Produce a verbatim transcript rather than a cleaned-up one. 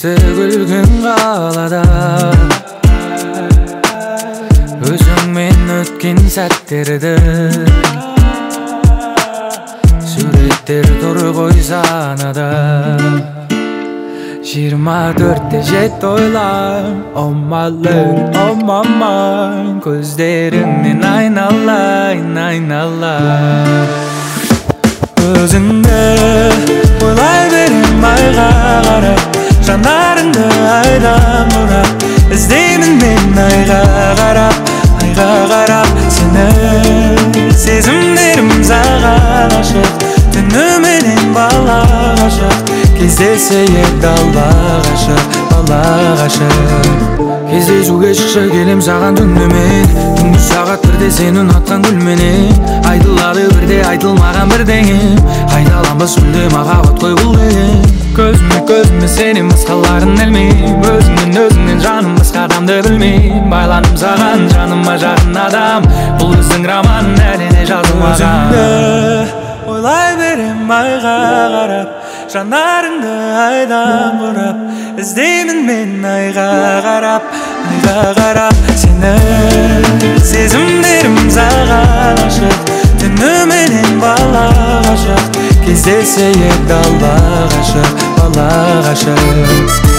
Есті күлгін қалада Өзіңмен өткен сәттерді Суреттер тұр ғой санада Жиырма төртте жет ойлам Oh my love, oh my mind Көздеріңнен айналайын, айналайын Өзіңді ойлай берем айға қарап Жанарыңды айдан бұрап Іздеймін мен айға қарап Айға қарап сені Сезімдерім саған ашық Түніменен бала ғашық Кездесе ек дала ғашық Бала ғашық Кездесуге шықшы келем саған түнімен Түнгі сағат бірде сені ұнатқан гүлменен Айтылады бірде айтылмаған бірдеңе Қайталанбас мүлде махаббат қой бұл деген Көзіме көзіме сенен басқаларын ілмейм Өзіңнен өзіңнен жаным басқа адамды білмейм Байланым саған жаныма жақын адам Бұл біздің роман әліне жазылмаған Өзіңді ойлай берем айға қарап Жанарыңды айдан бұрап Іздеймін мен айға қарап Айға қарап сені Сезімдерім саған ашық Түніменен бала ғашық Кездесе ек дала ғашық Бала ғашық